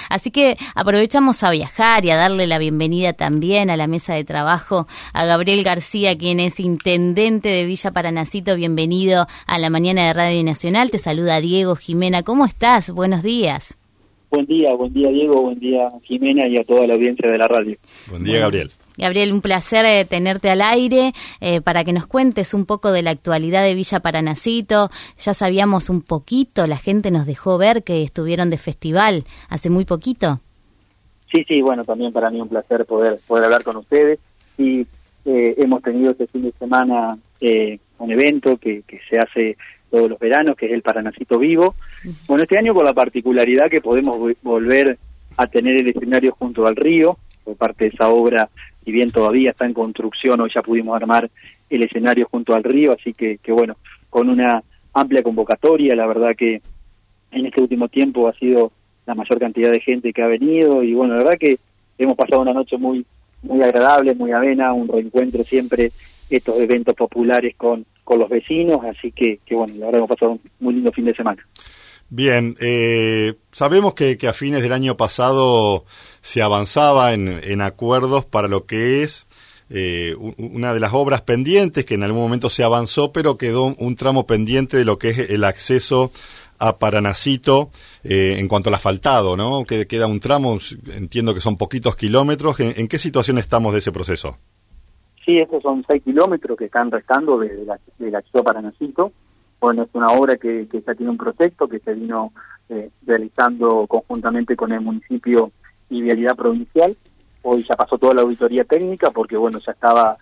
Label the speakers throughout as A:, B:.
A: Así que aprovechamos a viajar y a darle la bienvenida también a la mesa de trabajo a Gabriel García, quien es intendente de Villa Paranacito. Bienvenido a la mañana de Radio Nacional. Te saluda Diego Jimena. ¿Cómo estás? Buenos días.
B: Buen día Diego, buen día Jimena y a toda la audiencia de la radio.
C: Buen día, Gabriel.
A: Gabriel, un placer tenerte al aire para que nos cuentes un poco de la actualidad de Villa Paranacito. Ya sabíamos un poquito, la gente nos dejó ver que estuvieron de festival hace muy poquito.
B: Sí, bueno, también para mí un placer poder hablar con ustedes. Y hemos tenido este fin de semana un evento que se hace todos los veranos, que es el Paranacito Vivo. Bueno, este año con la particularidad que podemos volver a tener el escenario junto al río, por parte de esa obra. Si bien todavía está en construcción, hoy ya pudimos armar el escenario junto al río, así que bueno, con una amplia convocatoria. La verdad que en este último tiempo ha sido la mayor cantidad de gente que ha venido, y bueno, la verdad que hemos pasado una noche muy agradable, muy amena, un reencuentro siempre, estos eventos populares con los vecinos, así que bueno, la verdad hemos pasado un muy lindo fin de semana.
C: Bien, sabemos que a fines del año pasado se avanzaba en acuerdos para lo que es una de las obras pendientes, que en algún momento se avanzó, pero quedó un tramo pendiente de lo que es el acceso a Paranacito en cuanto al asfaltado, ¿no? Que queda un tramo, entiendo que son poquitos kilómetros. ¿En qué situación estamos de ese proceso?
B: Sí, estos son 6 kilómetros que están restando del acceso a Paranacito. Bueno, es una obra que ya tiene un proyecto que se vino realizando conjuntamente con el municipio y Vialidad Provincial. Hoy ya pasó toda la auditoría técnica porque, bueno, ya estaba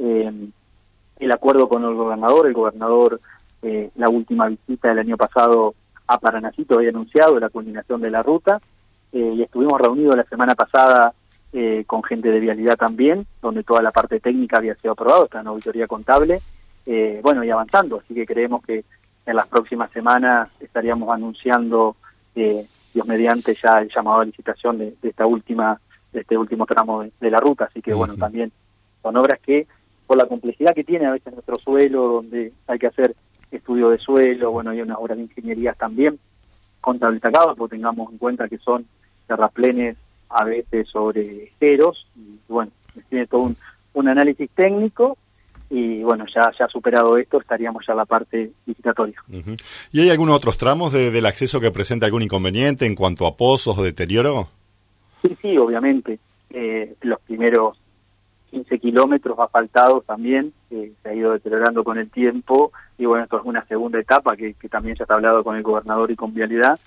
B: el acuerdo con el gobernador. El gobernador, la última visita del año pasado a Paranacito, había anunciado la culminación de la ruta, y estuvimos reunidos la semana pasada con gente de Vialidad también, donde toda la parte técnica había sido aprobada, está en auditoría contable. Bueno, y avanzando, así que creemos que en las próximas semanas estaríamos anunciando, Dios mediante, ya el llamado a licitación de este último tramo de la ruta, así que bueno, también son obras que, por la complejidad que tiene a veces nuestro suelo, donde hay que hacer estudio de suelo, bueno, hay unas obras de ingeniería también contabilizadas, porque tengamos en cuenta que son terraplenes a veces sobre esteros, y bueno, tiene todo un análisis técnico. Y bueno, ya superado esto, estaríamos ya en la parte licitatoria.
C: ¿Y hay algunos otros tramos del acceso que presenta algún inconveniente en cuanto a pozos o deterioro?
B: Sí, obviamente. Los primeros 15 kilómetros asfaltados también se ha ido deteriorando con el tiempo, y bueno, esto es una segunda etapa que también ya está hablado con el gobernador y con Vialidad,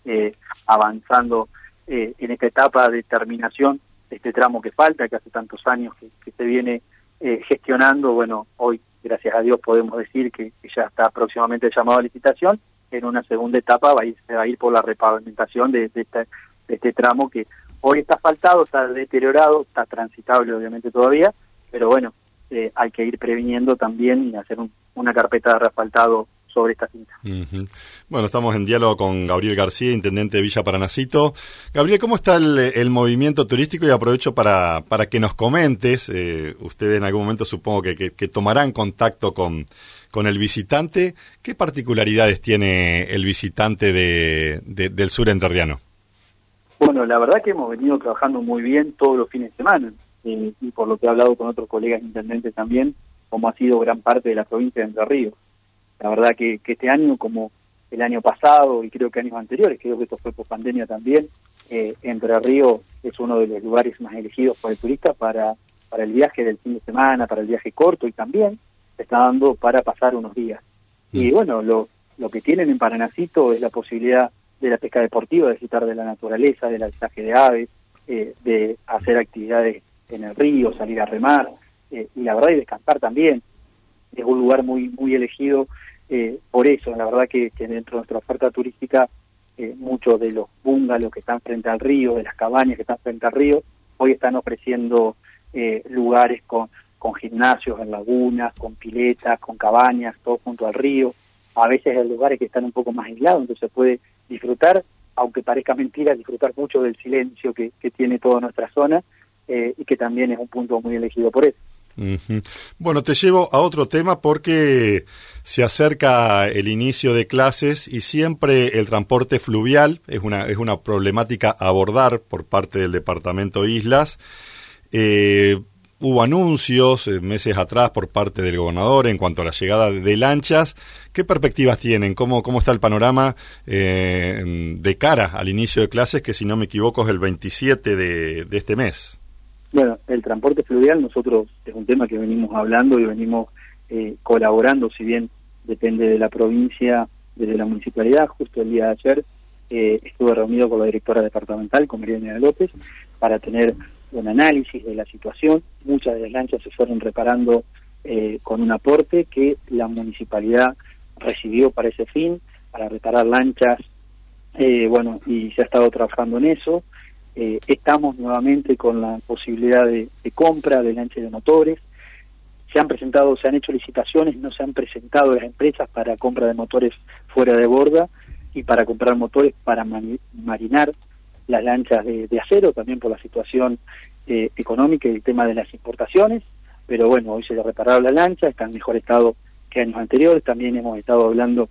B: avanzando en esta etapa de terminación de este tramo que falta, que hace tantos años que se viene gestionando. Bueno, hoy, gracias a Dios, podemos decir que ya está próximamente llamado a licitación. En una segunda etapa se va a ir por la repavimentación de este tramo que hoy está asfaltado, está deteriorado, está transitable obviamente todavía, pero bueno, hay que ir previniendo también y hacer una carpeta de reasfaltado sobre esta cinta.
C: Bueno, estamos en diálogo con Gabriel García, intendente de Villa Paranacito. Gabriel, ¿cómo está el movimiento turístico? Y aprovecho para que nos comentes, ustedes en algún momento supongo que tomarán contacto con el visitante. ¿Qué particularidades tiene el visitante del sur entrerriano?
B: Bueno, la verdad que hemos venido trabajando muy bien todos los fines de semana, y por lo que he hablado con otros colegas intendentes también, como ha sido gran parte de la provincia de Entre Ríos. La verdad que este año, como el año pasado y creo que años anteriores, creo que esto fue por pandemia también, Entre Ríos es uno de los lugares más elegidos por el turista para el viaje del fin de semana, para el viaje corto, y también se está dando para pasar unos días. Y bueno, lo que tienen en Paranacito es la posibilidad de la pesca deportiva, de disfrutar de la naturaleza, del avistaje de aves, de hacer actividades en el río, salir a remar, y la verdad, y descansar también. Es un lugar muy elegido por eso. La verdad que dentro de nuestra oferta turística, muchos de los bungalows que están frente al río, de las cabañas que están frente al río, hoy están ofreciendo lugares con gimnasios en lagunas, con piletas, con cabañas, todo junto al río. A veces hay lugares que están un poco más aislados, entonces se puede disfrutar, aunque parezca mentira, disfrutar mucho del silencio que tiene toda nuestra zona, y que también es un punto muy elegido por eso.
C: Uh-huh. Bueno, te llevo a otro tema porque se acerca el inicio de clases y siempre el transporte fluvial es una problemática a abordar por parte del Departamento Islas. Hubo anuncios meses atrás por parte del gobernador en cuanto a la llegada de lanchas. ¿Qué perspectivas tienen? ¿Cómo está el panorama de cara al inicio de clases, que si no me equivoco es el 27 de este mes?
B: Bueno, el transporte fluvial nosotros es un tema que venimos hablando y venimos colaborando, si bien depende de la provincia, desde la municipalidad. Justo el día de ayer estuve reunido con la directora departamental, con Mariana López, para tener un análisis de la situación. Muchas de las lanchas se fueron reparando con un aporte que la municipalidad recibió para ese fin, para reparar lanchas, y se ha estado trabajando en eso. Estamos nuevamente con la posibilidad de compra de lanchas de motores. Se han hecho licitaciones, no se han presentado las empresas para compra de motores fuera de borda y para comprar motores para marinar las lanchas de acero, también por la situación económica y el tema de las importaciones. Pero bueno, hoy se le repararon la lancha, está en mejor estado que años anteriores. También hemos estado hablando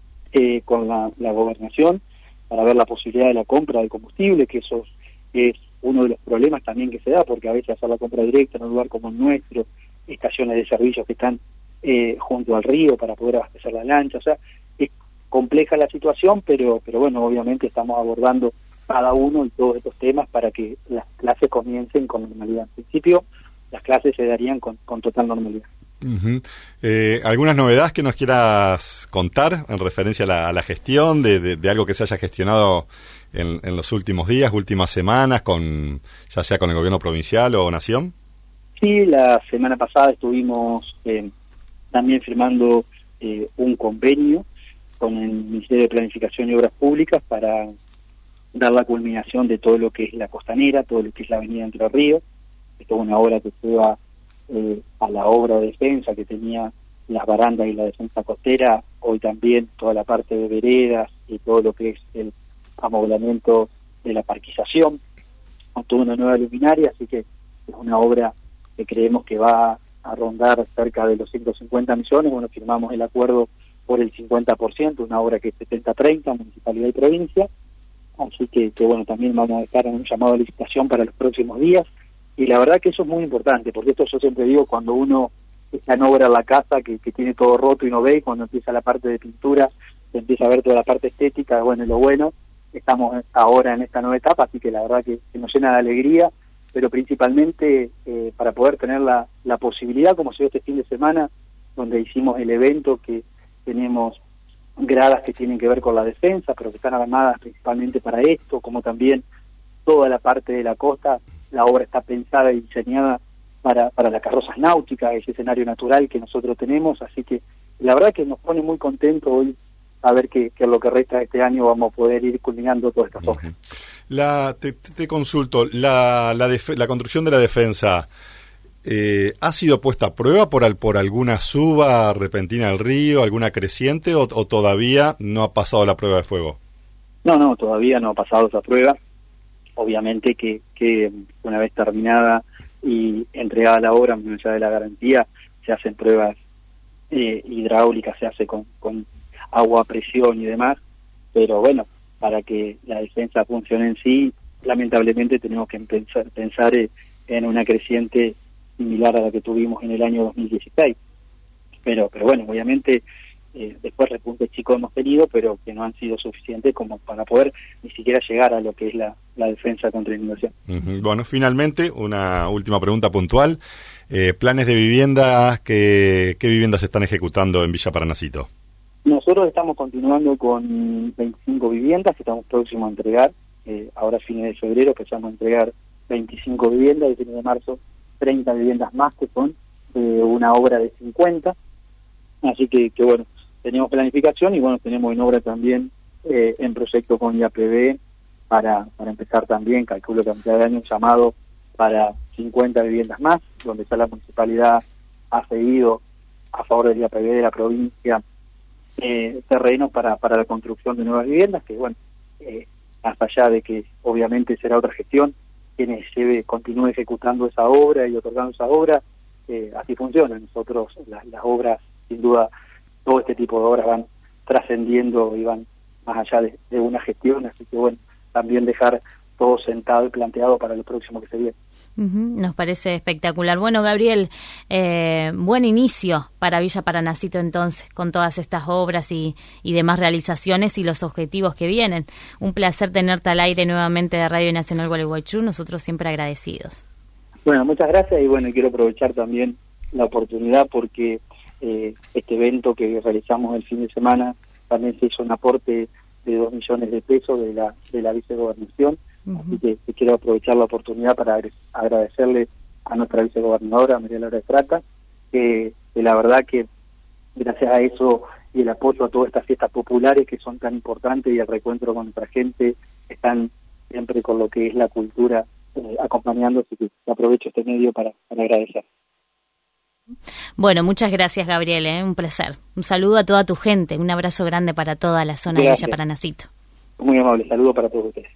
B: con la gobernación para ver la posibilidad de la compra de combustible, que eso es uno de los problemas también que se da, porque a veces hacer la compra directa en un lugar como el nuestro, estaciones de servicios que están junto al río para poder abastecer la lancha, o sea, es compleja la situación, pero bueno, obviamente estamos abordando cada uno de todos estos temas para que las clases comiencen con normalidad. En principio, las clases se darían con total normalidad.
C: Uh-huh. ¿Algunas novedades que nos quieras contar en referencia a la gestión de algo que se haya gestionado en los últimos días, últimas semanas, ya sea con el gobierno provincial o nación?
B: Sí, la semana pasada estuvimos también firmando un convenio con el Ministerio de Planificación y Obras Públicas para dar la culminación de todo lo que es la costanera, todo lo que es la avenida Entre Ríos. Esto es una obra que lleva a la obra de defensa que tenía las barandas y la defensa costera, hoy también toda la parte de veredas y todo lo que es el amoblamiento de la parquización, con toda una nueva luminaria, así que es una obra que creemos que va a rondar cerca de los 150 millones. Bueno, firmamos el acuerdo por el 50%, una obra que es 70-30, municipalidad y provincia, así que bueno, también vamos a estar en un llamado de licitación para los próximos días, y la verdad que eso es muy importante, porque esto yo siempre digo, cuando uno está en obra en la casa, que tiene todo roto y no ve, y cuando empieza la parte de pintura, se empieza a ver toda la parte estética, bueno, lo bueno, estamos ahora en esta nueva etapa, así que la verdad que nos llena de alegría, pero principalmente para poder tener la posibilidad, como se dio este fin de semana, donde hicimos el evento, que tenemos gradas que tienen que ver con la defensa, pero que están armadas principalmente para esto, como también toda la parte de la costa, la obra está pensada y diseñada para las carrozas náuticas, ese escenario natural que nosotros tenemos, así que la verdad que nos pone muy contentos hoy a ver que en lo que resta de este año vamos a poder ir culminando todas estas obras.
C: Te consulto, la construcción de la defensa, ¿ha sido puesta a prueba por alguna suba repentina del río, alguna creciente, o todavía no ha pasado la prueba de fuego?
B: No, todavía no ha pasado esa prueba. Obviamente que una vez terminada y entregada la obra, más allá de la garantía, se hacen pruebas hidráulicas, se hace con agua a presión y demás, pero bueno, para que la defensa funcione en sí, lamentablemente tenemos que pensar en una creciente similar a la que tuvimos en el año 2016. Pero bueno, obviamente después repuntes chicos hemos tenido, pero que no han sido suficientes como para poder ni siquiera llegar a lo que es la defensa contra la inundación. Uh-huh.
C: Bueno, finalmente, una última pregunta puntual. ¿Planes de vivienda? ¿Qué viviendas se están ejecutando en Villa Paranacito?
B: Nosotros estamos continuando con 25 viviendas que estamos próximos a entregar. Ahora a fines de febrero empezamos a entregar 25 viviendas, y a fines de marzo 30 viviendas más, que son una obra de 50. Así que bueno, tenemos planificación y bueno, tenemos en obra también en proyecto con IAPB para empezar también, calculo que a mitad de año, un llamado para 50 viviendas más, donde ya la municipalidad ha cedido a favor del IAPB de la provincia terrenos para la construcción de nuevas viviendas, que bueno, más allá de que obviamente será otra gestión quienes continúe ejecutando esa obra y otorgando esa obra, así funciona. Nosotros, las obras, sin duda, todo este tipo de obras van trascendiendo y van más allá de una gestión, así que bueno, también dejar todo sentado y planteado para lo próximo que se viene.
A: Nos parece espectacular. Bueno, Gabriel, buen inicio para Villa Paranacito entonces, con todas estas obras y demás realizaciones y los objetivos que vienen. Un placer tenerte al aire nuevamente de Radio Nacional Gualeguaychú, nosotros siempre agradecidos.
B: Bueno, muchas gracias y bueno, quiero aprovechar también la oportunidad porque este evento que realizamos el fin de semana también se hizo un aporte de 2 millones de pesos de la vicegobernación. Así que quiero aprovechar la oportunidad para agradecerle a nuestra vicegobernadora, María Laura Estrata, que la verdad que gracias a eso y el apoyo a todas estas fiestas populares que son tan importantes y el reencuentro con nuestra gente, están siempre con lo que es la cultura acompañando, así que aprovecho este medio para agradecer.
A: Bueno, muchas gracias, Gabriel, un placer. Un saludo a toda tu gente, un abrazo grande para toda la zona de Villa Paranacito.
B: Muy amable, saludo para todos ustedes.